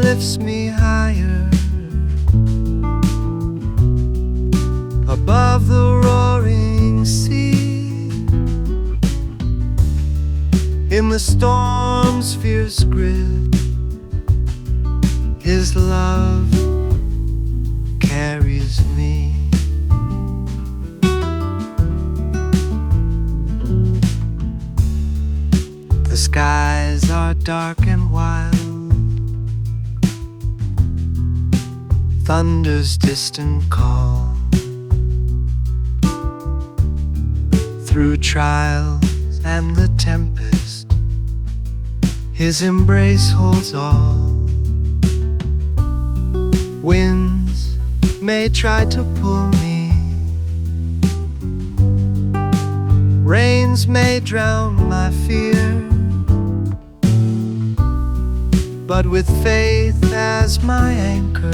lifts me higher above the roaring sea. In the storm's fierce grip, His love carries me. The skies are dark and wild, thunder's distant call. Through trials and the tempest, His embrace holds all. Winds may try to pull me, rains may drown my fear, but with faith as my anchor,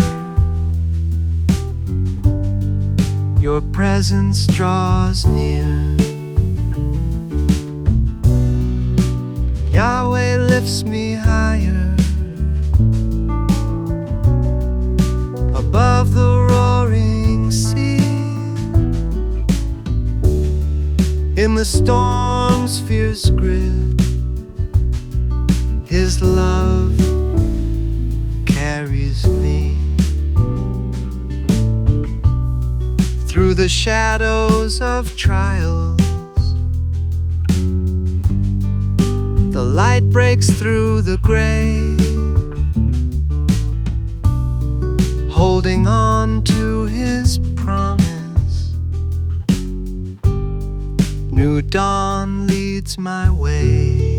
Your presence draws near. Yahweh lifts me higher above the roaring sea. In the storm's fierce grip, His love carries me. Through the shadows of trials, the light breaks through the gray, holding on to His promise. New dawn leads my way.